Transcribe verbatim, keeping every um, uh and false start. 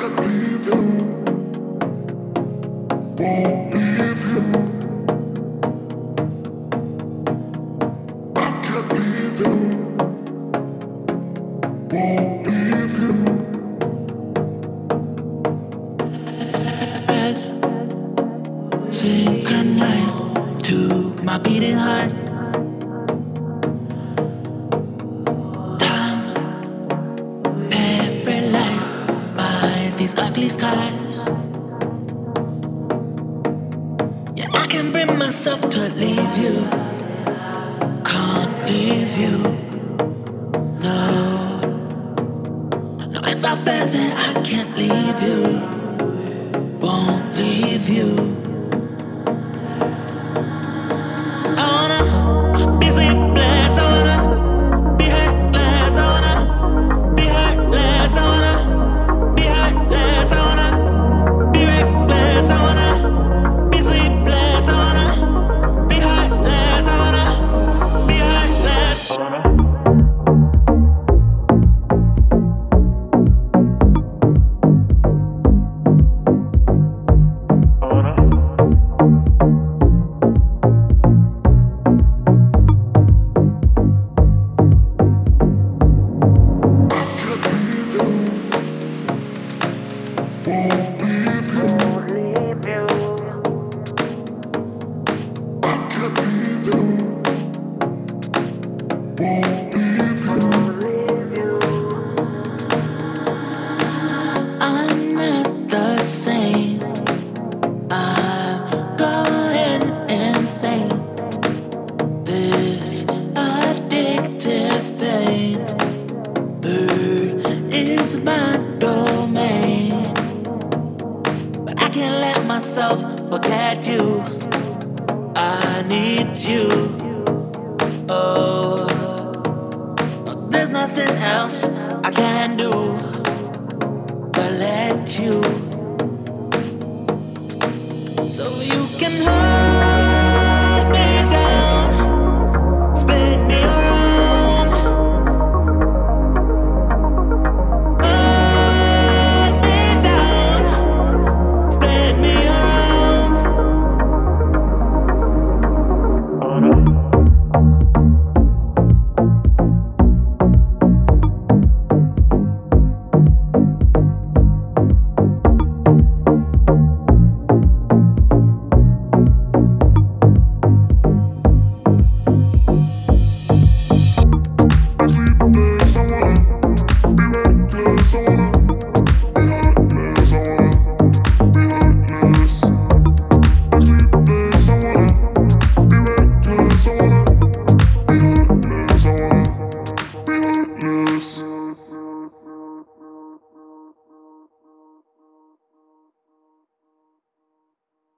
Breath synchronized to my beating heart. Time paralyzed by these ugly skies. Yeah, I can't bring myself to leave you. Can't leave you. No, no, it's not fair that I can't leave you. Won't leave you. I wanna be sleepless. I wanna be heartless. I wanna be heartless. I wanna be heartless. I wanna be reckless. I wanna be sleepless. I wanna be heartless. I wanna be heartless. I wanna. I'm not the same. I'm going insane. This addictive pain, bird is my domain. But I can't let myself forget you. I need you. Oh, there's nothing else I can do.